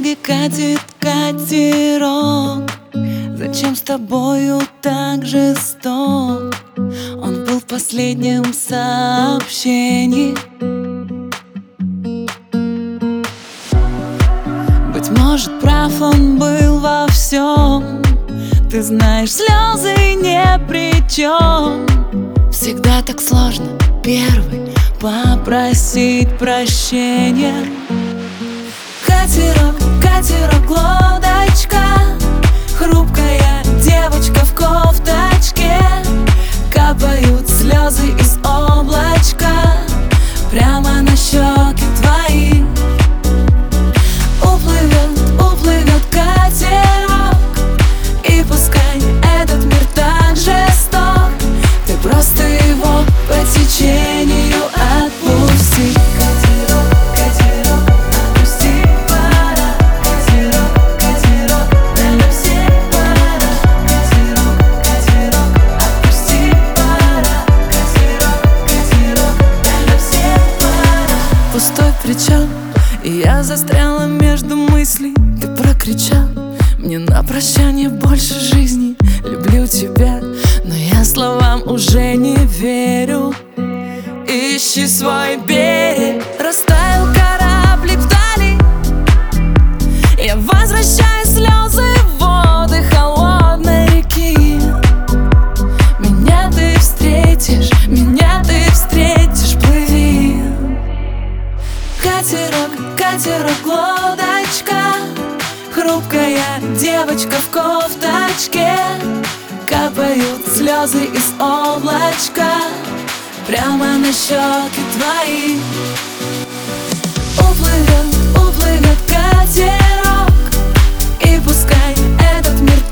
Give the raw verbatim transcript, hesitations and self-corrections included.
Волге катит катерок. Зачем с тобою так жесток? Он был в последнем сообщении. Быть может, прав он был во всем. Ты знаешь, слезы ни при чем. Всегда так сложно первый попросить прощения. Катерок, катерок, лодочка, хрупкая девочка в кофточке. Капают слезы из облачка прямо на щеки твои. Уплывет, уплывет катерок, и пускай этот мир так жесток, ты просто его по течению отпусти. Катерок, катерок, отпусти пора. Катерок, катерок, для всех пора. Катерок, катерок, отпусти пора. Катерок, катерок, для всех пора. Пустой причал, и я застряла между мыслей. Ты прокричал мне на прощание больше жизни. Люблю тебя, но я словам уже не верю. Ищи свой берег. Растаял кораблик вдали. Я возвращаю слезы в воды холодной реки. Меня ты встретишь, меня ты встретишь, плыви. Катерок, катерок, лодочка, хрупкая девочка в кофточке. Капают слезы из облачка прямо на щеки твои. Уплывет, уплывет катерок, и пускай этот мир